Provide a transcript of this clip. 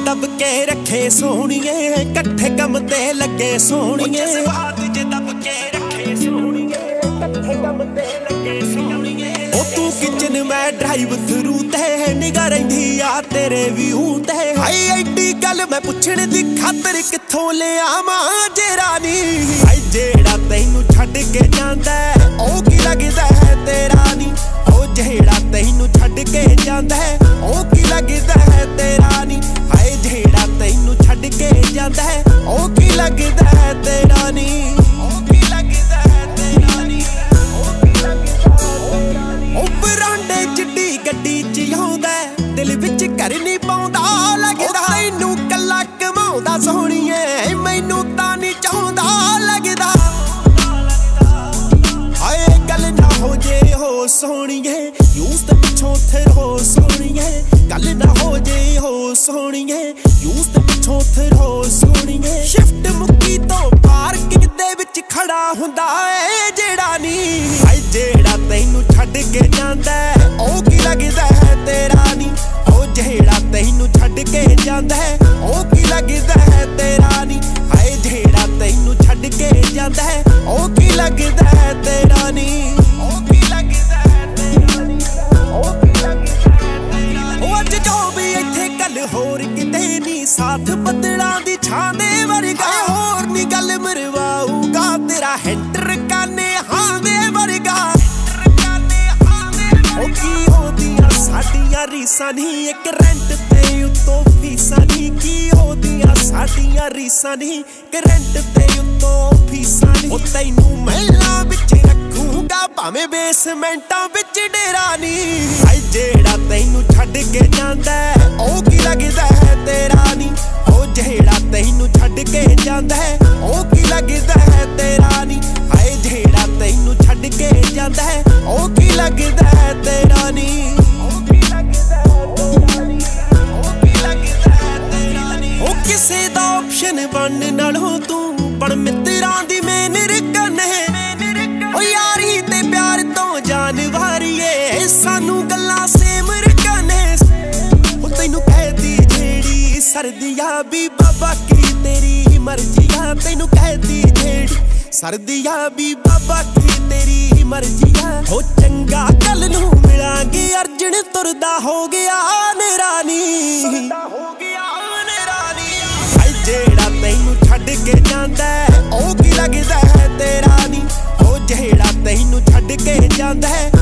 दब के रखे सोहणीए कट्ठे कम ते लगे सोहणीए जज्बात जे दब के रखे सोहणीए कट्ठे कम ते लगे सोहणीए ओ तू किचन में ड्राइव थरू ते निगाह रहिंदी आ तेरे व्यू ते हाय एडी गल मैं पुछण दी खातर किथों ले आवां जे रानी हाय जेड़ा तैनू छड्ड के जांदा ओ की लगदा है तेरा नी ओ जेड़ा तैनू छड्ड के जांदा ओ की लगदा है तेरा नी हाय जेड़ा तैनू छड्ड के जांदा ओ की लगदा है तेरा नी ओ की लगदा है तेरा नी ओ की लगदा है तेरा नी ओ बरांडे चिट्टी गड्डी च आउंदा दिल विच घर नहीं पाउंदा लगदा तैनू कल्ला कमाउंदा सोहणीए मैनू तां नहीं चाहुंदा लगदा हाय गल ना हो जे हो सोहणीए यूज़ ते पिछों थे हो सोहणीए गल ना हो जे हो सोहणीए यूज़ ते पिछों थे हो सोहणीए शिफ्ट मुक्की तो पार्किंग दे विच खड़ा हुंदा ए जेड़ा नी हाय जेड़ा तैनू छड्ड के जांदा ओ की लगदा है तेरा नी ओ जेड़ा तैनू छड्ड के जांदा ओ की लगदा है तेरा नी हाय जेड़ा तैनू छड्ड के जांदा ओ की लगदा है तेरा नी ओ की लगदा है तेरा नी ओ की लगदा है तेरा नी ओ अज जो भी इत्थे गल होर किते नी साथ बदलां दी छां दे वरगा होर नी गल मरवाऊगा तेरा हैंटर काने हां दे वरगा ओ की होदियां साडियां रीसां नी इक रेंट ते उत्तों फीसां नी की होदियां साडियां रीसां नी इक रेंट ते उत्तों फीसां नी ओ तैनू महलां विच रखूंगा भावें बेसमेंटां विच डेरा नी हाय जेड़ा तैनू छड्ड के जांदा ओ की लगदा है तेरा नी ओ जेड़ा तैनू छड्ड के जांदा ओ की लगदा है तेरा नी हाय जेड़ा तैनू छड्ड के जांदा ओ की लगदा है तेरा नी ओ की लगदा है तेरा नी ओ की लगदा है तेरा नी ओ किसे दा ऑप्शन बनन नालों तू बण मित्रां दी मेन रकन है ओ यारी ते प्यार तो जान वारीए सानू गल्लां सेम रकन है ओ तैनू कहदी जेड़ी सर्दियां भी बाबा की तेरी मर्जियां तैनू कहदी जेड़ी सर्दियां भी बाबा की तेरी मर्जियां हो चंगा कल नू मिलांगे अर्जन तुरदा हो गया नेरा नी हो गया नेरा नी हाय जेड़ा तैनू छड्ड के जांदा ओ की लगदा है तेरा नी ओ जेड़ा तैनू छड्ड के जांदा